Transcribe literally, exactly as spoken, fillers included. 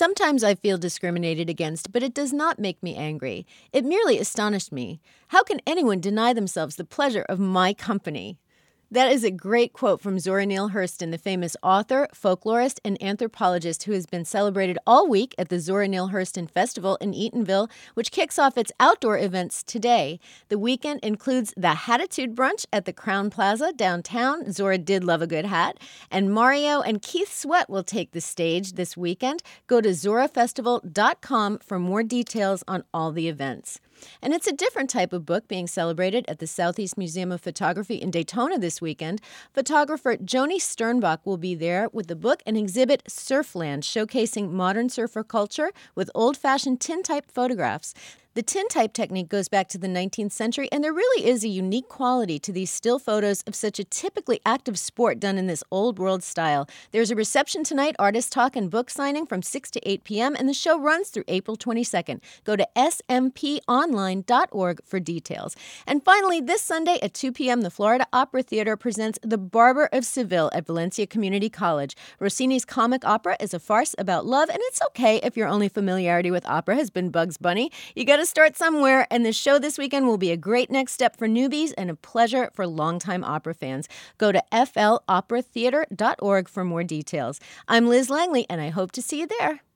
Sometimes I feel discriminated against, but it does not make me angry. It merely astonished me. How can anyone deny themselves the pleasure of my company? That is a great quote from Zora Neale Hurston, the famous author, folklorist, and anthropologist who has been celebrated all week at the Zora Neale Hurston Festival in Eatonville, which kicks off its outdoor events today. The weekend includes the Hatitude Brunch at the Crowne Plaza downtown. Zora did love a good hat. And Mario and Keith Sweat will take the stage this weekend. Go to zora festival dot com for more details on all the events. And it's a different type of book being celebrated at the Southeast Museum of Photography in Daytona this weekend. Photographer Joni Sternbach will be there with the book and exhibit Surfland, showcasing modern surfer culture with old-fashioned tintype photographs. The tintype technique goes back to the nineteenth century, and there really is a unique quality to these still photos of such a typically active sport done in this old-world style. There's a reception tonight, artist talk, and book signing from six to eight p.m., and the show runs through April twenty-second. Go to s m p online dot org for details. And finally, this Sunday at two p.m., the Florida Opera Theater presents The Barber of Seville at Valencia Community College. Rossini's comic opera is a farce about love, and it's okay if your only familiarity with opera has been Bugs Bunny. You got to start somewhere, and the show this weekend will be a great next step for newbies and a pleasure for longtime opera fans. Go to f l opera theater dot org for more details. I'm Liz Langley, and I hope to see you there.